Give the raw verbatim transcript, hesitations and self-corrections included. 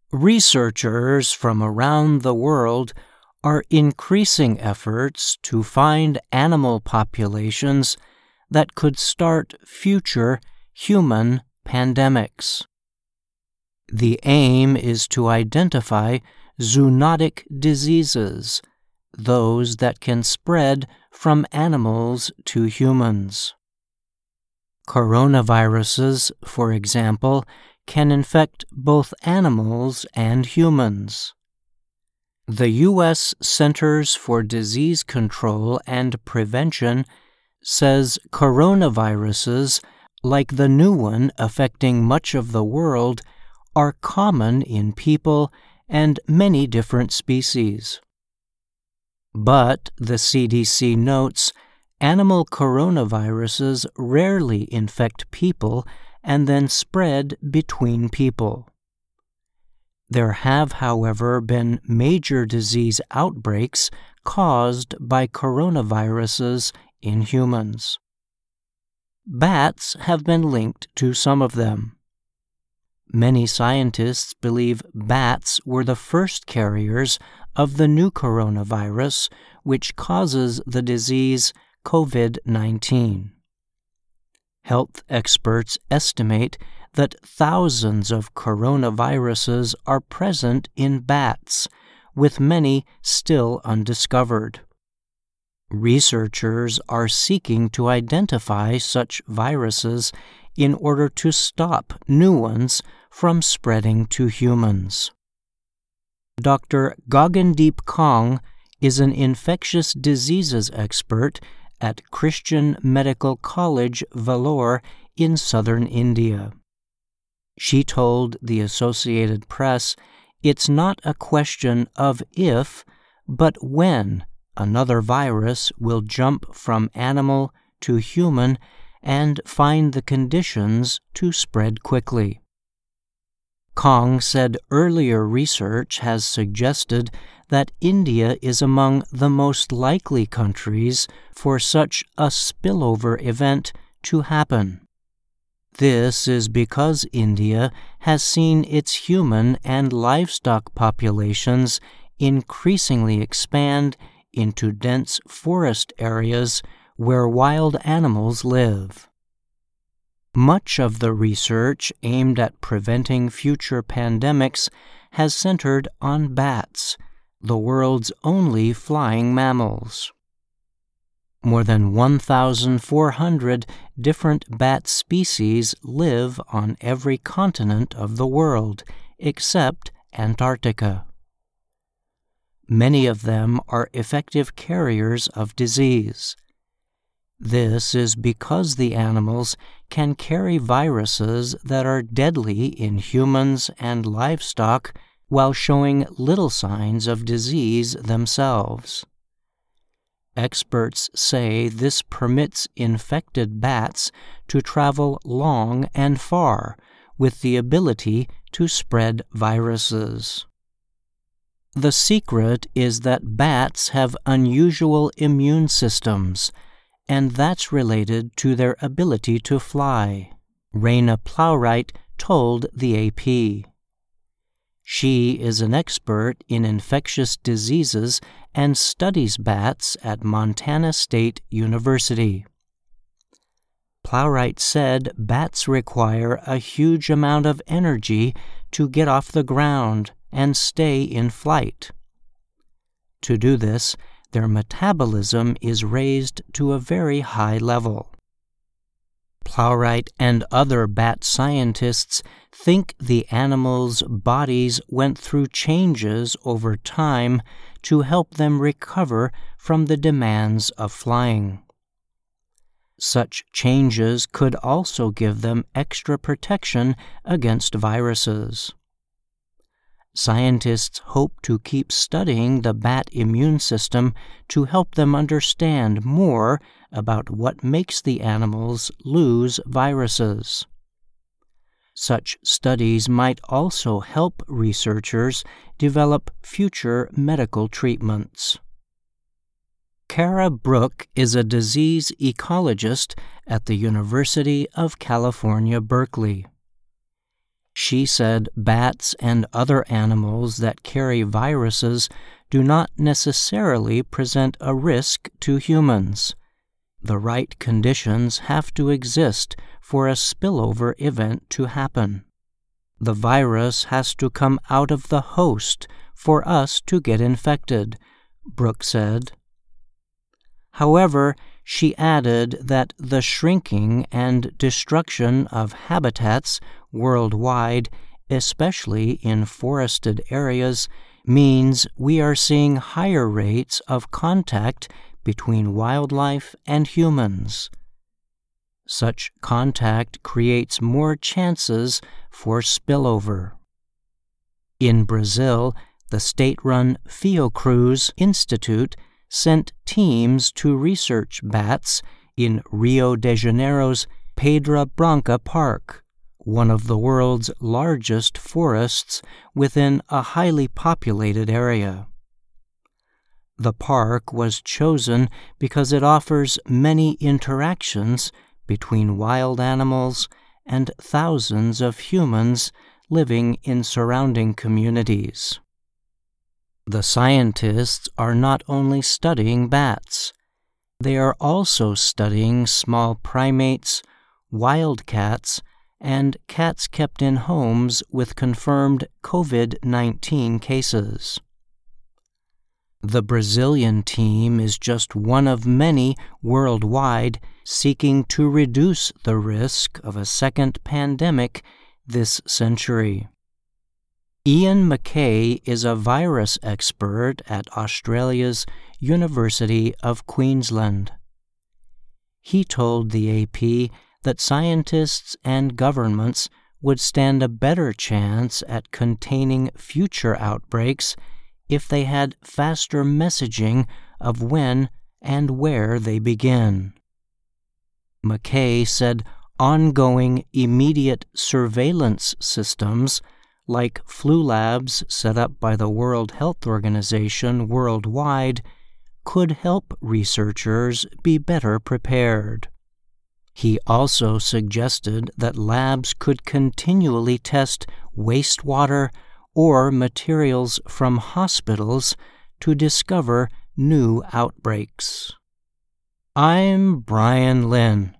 Researchers from around the world are increasing efforts to find animal populations that could start future human pandemics. The aim is to identify zoonotic diseases, those that can spread from animals to humans. Coronaviruses, for example, can infect both animals and humans. The U S Centers for Disease Control and Prevention says coronaviruses, like the new one affecting much of the world, are common in people and many different species. But, the C D C notes, animal coronaviruses rarely infect people and then spread between people. There have, however, been major disease outbreaks caused by coronaviruses in humans. Bats have been linked to some of them. Many scientists believe bats were the first carriers of the new coronavirus, which causes the disease COVID nineteen. Health experts estimate that thousands of coronaviruses are present in bats, with many still undiscovered. Researchers are seeking to identify such viruses in order to stop new ones from spreading to humans. Doctor Gagandeep Kong is an infectious diseases expert at Christian Medical College, Vellore, in southern India. She told the Associated Press, "It's not a question of if, but when another virus will jump from animal to human and find the conditions to spread quickly." Kong said earlier research has suggested that India is among the most likely countries for such a spillover event to happen. This is because India has seen its human and livestock populations increasingly expand into dense forest areas where wild animals live. Much of the research aimed at preventing future pandemics has centered on bats, the world's only flying mammals. More than one thousand four hundred different bat species live on every continent of the world, except Antarctica. Many of them are effective carriers of disease. This is because the animals can carry viruses that are deadly in humans and livestock while showing little signs of disease themselves. Experts say this permits infected bats to travel long and far with the ability to spread viruses. The secret is that bats have unusual immune systems, and that's related to their ability to fly, Raina Plowright told the A P. She is an expert in infectious diseases and studies bats at Montana State University. Plowright said bats require a huge amount of energy to get off the ground and stay in flight. To do this, their metabolism is raised to a very high level. Plowright and other bat scientists think the animals' bodies went through changes over time to help them recover from the demands of flying. Such changes could also give them extra protection against viruses. Scientists hope to keep studying the bat immune system to help them understand more about what makes the animals lose viruses. Such studies might also help researchers develop future medical treatments. Kara Brook is a disease ecologist at the University of California, Berkeley. She said bats and other animals that carry viruses do not necessarily present a risk to humans. The right conditions have to exist for a spillover event to happen. The virus has to come out of the host for us to get infected, Brooke said. However, she added that the shrinking and destruction of habitats worldwide, especially in forested areas, means we are seeing higher rates of contact between wildlife and humans. Such contact creates more chances for spillover. In Brazil, the state-run Fiocruz Institute sent teams to research bats in Rio de Janeiro's Pedra Branca Park, one of the world's largest forests within a highly populated area. The park was chosen because it offers many interactions between wild animals and thousands of humans living in surrounding communities. The scientists are not only studying bats, they are also studying small primates, wildcats, and cats kept in homes with confirmed COVID nineteen cases. The Brazilian team is just one of many worldwide seeking to reduce the risk of a second pandemic this century. Ian McKay is a virus expert at Australia's University of Queensland. He told the A P that scientists and governments would stand a better chance at containing future outbreaks if they had faster messaging of when and where they begin. McKay said ongoing immediate surveillance systems like flu labs set up by the World Health Organization worldwide could help researchers be better prepared. He also suggested that labs could continually test wastewater or materials from hospitals to discover new outbreaks. I'm Brian Lynn.